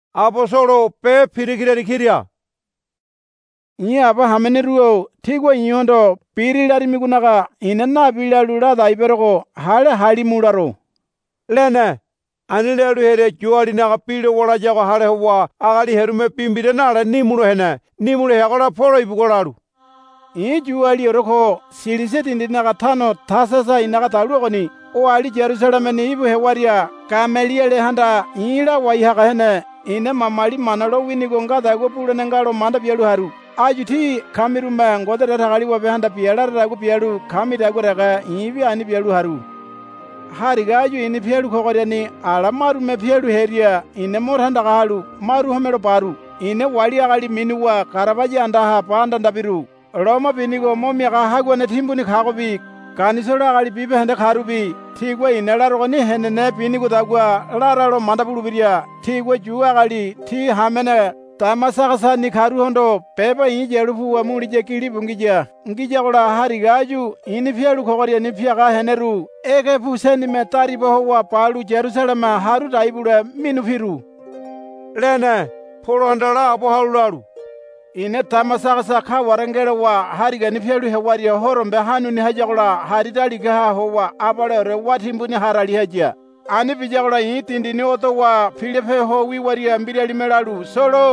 Apostolo pe pirikireri kiria. Apa hameneruo tigwa inyondo pirilari migunaga inena bilalula daibergo hale halimularo. Lene. Anileru here juali naga pile wala jago hale huwa agali herume pimbire nala nimulu hene. Nimulu hegola polo ibugolaru. Juali oroko siliseti ndinaga tano tasasa inaga taluogoni. O ali Jerusalemeni ibu hewaria kameliele handa ila waihaga hene. Ine mamali manalo winigonga dago pulene ngalo manda bialu haru. Ajuti kamirume ngodere ragali wabe handa pialara ragu pialu kamiragu raga ibi ani pialu haru. Harigaju ini pialu kokoriani alamarume pialu heria ine morhanda gahalu maru homero paru. Ine wali agali minuwa karabaji andaha panda ndabiru. Roma binigo momi agahagwa ne timbuni kagobi. Kanisora agali bibe hende karubi. Tigwe inelarogoni henene binigo dagwa lararo mandabulubiria. Tigwe juwa agali ti hamene. Tamasakasa ni karu hondo pepa jerufu wa mulije kili bungija. Ngija kola harigaju ini pialu kokoria ni piaga heneru. Eke puseni metari boho wa palu Jerusalema haru daibule minufiru. Lene. Polo handala apo halularu. Ine tamasakasa ka warengere wa hariga ni pialu hewaria horombe hanu ni haja kola haridali gaha hoa abalere watimbuni harali haja. Ani bijagola itindi ni oto wa Filipe ho wiwaria mbiri alimelalu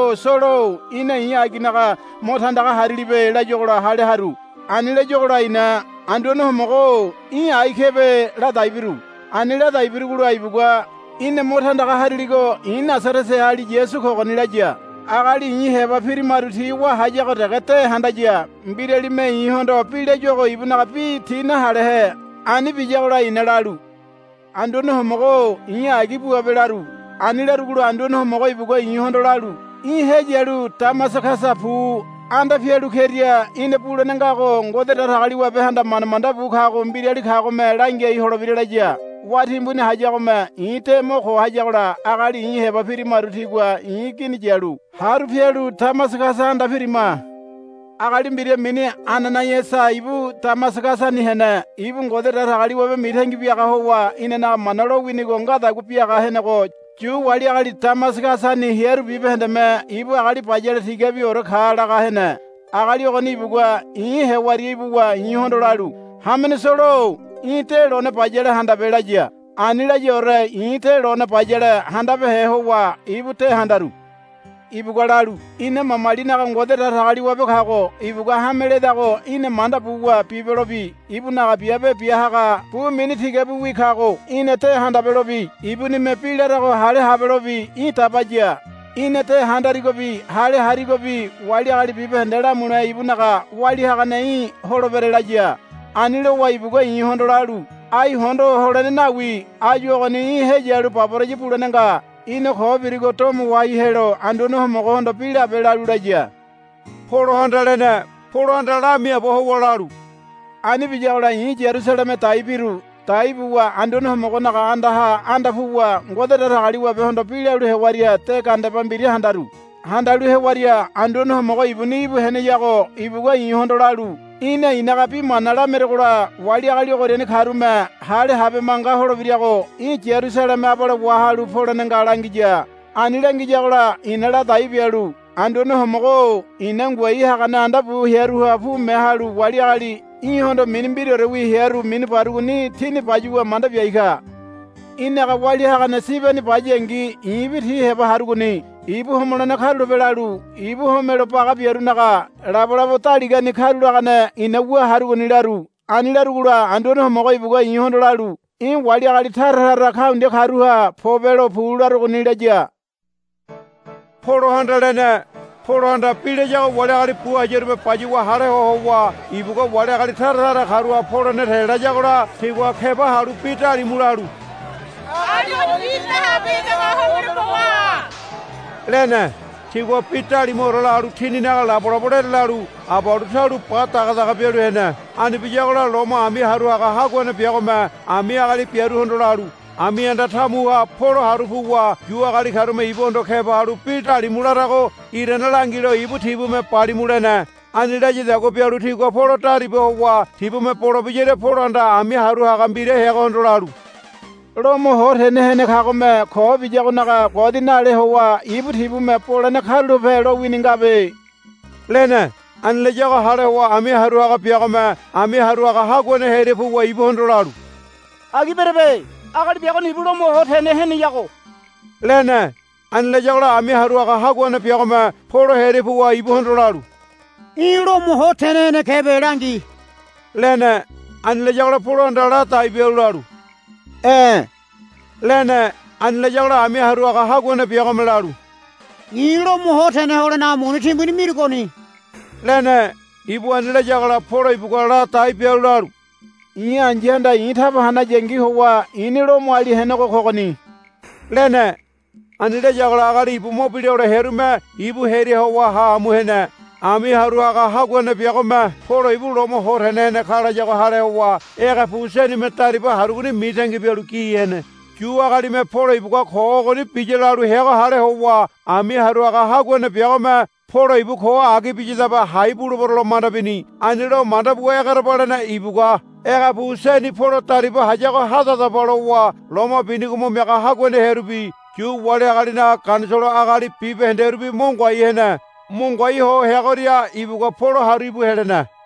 solo ina aginaga motandaga harilibe la jogola hale haru. Ani la jogola ina andono mogo aikebe la daibiru. Ani la daibiru gulu aibugwa ine motandaga hariligo ina sarese hali Yesu kogoni laja. Agali heba piri maruti wa haja ko tegete handajia. Mbiri alime ihondo pile jogo ibunaga pi tina halehe. Ani bijagola ina lalu. Andono homogo agibu abelaru. Anilaru gulu andono homogo ibugo ihondo lalu. Hejeru tamasakasa pu. Anda fielu keria ine pulo nengago ngodera ragali wabe handa manamanda bukago mbiri ali kago me lange iholo birelaja. Watimbuni hajago me ite moko hajagola agali heba piri marutigwa kini jalu. Haru fielu tamasakasa anda firima. Agali mbiri mini anana yesa ibu tamasakasa ni hene. Ibu ngodera ragali wabe mirengi biaga hoa ine na manalo winigo ngada gupiaga hene go. Ju wali agali tamasakasa ni hieru bibe hende me ibu agali pajele tigebi oro khala ga hene. Agali ogoni ibugwa hewari ibugwa hondo lalu. Hamene solo ite lone pajele handa belajia. Anila jore ite lone pajele handa be hoa ibu te handaru. Ibugwa lalu ine mamalina ga ngodera ragali wabe kago ibugwa hamele dago ine manda bugwa pibelobi ibu naga biabe biahaga pu miniti gebu wikago ine te handa belobi ibu ni mepile rago hale habelobi itabajia ine te handarigobi hale harigobi wali agali bibe ndela muna ibu naga wali haga nei holoberelajia anile wa ibugwa hondo lalu ai hondo holene nawi ajogoni hejalu paporoji pulenenga ine khobirigo tomu wai helo andono homogondo pila belalulaja. Polo handalene. Polo handalamia boho walaru. Ani bijagola Jerusaleme taibiru. Taibuwa andono homogonaga andaha andafuwa ngodera ragali wabe hondo pila ulu hewaria teka andapambiri handaru. Handalu hewaria andono homogo ibuni ibu hene yago ibuwa hondo lalu. Ine inagapi manala meregola wali agali ogoreni karume hale habe manga holo biriago Jerusaleme abala wahalu polo nengalangija. Anilangija gola inala daibialu. Andono homogo inangwa ihagana andabu heru hafu mehalu wali agali hondo minimbiri rewi heru miniparuguni tini pajuwa manda biaika. Inaga wali hagana sibeni pajengi ibiti heba haruguni. Ibu homolana kalu belalu, ibu homelo paga biaru naga, labolabo taliga ni kalu lagane inawa haruguni laru. Anilaru gula andono homogo ibugo hondo lalu. Wali agali tarara kaunde karuha pobelo pularu gunilaja. Polo handalene. Polo handa pile jago wali agali puwa jerube pajiwa hare hoa ibugo wali agali tarara karuha polo netela jagola tigwa keba haru pita limularu. Lene. Tigwa pita limoro laru tini naga laborabore laru abaru taru pata kaga biaru hene. Ani bijagola loma ami haru aga hagwane biagome ami agali biaru hondo laru. Ami anda tamuha polo haru fuwa yu agali karume ibondo keba haru pita limularago irena langilo ibu tibu me pari mulene. Ani daji dago biaru tigwa polo tari bohwa tibu me polo bijere polo anda ami haru aga mbire hega hondo laru. Lomo hot hene kagome ko bijagonaga godinale howa ibu thibu me polane khalu velo winingabe. Lene anle jaga hare wa ami haruaga piagome ami haruaga hagwene herefu wa ibu hondolaru. Agi berebe agadi piagon ibu lomo hot hene yago. Lene anle jaga ami haruaga hagwene piagome polo herefu wa ibu hondolaru. Lomo hot hene kebe rangi. Lene anle jaga polo ndala tai beularu. Lene anle jaga ami haruaga hagwene piagome laru. Lomo hot hene hole na muni timbuni mirgoni. Lene ibu anle jaga polo ibu kala tai beularu. I anjenda itaba hana jengi howa ini lomo ali hene ko kogoni. Lene anle jaga agari ibu mobile ore herume ibu heri howa ha amuhene. Ami haruaga hagwene piagome polo ibu lomo hot hene kala jaga hare howa ega puseni metariba haruguni mitangi beulu kiyene. Agari me polo ibu ka kogoni pijelaru hega hare howa ami haruaga hagwene piagome polo ibu ko agi pijidaba haibulu borlo mandabini anilo mandabu egara balana ibu ka ega puseni polo tariba hajago hadada bolowa loma binigumo mega hagwene herubi wale agari na kansolo agari pibe henderubi mongwai hene mongwai ho hegoria ibu ka polo haribu helena.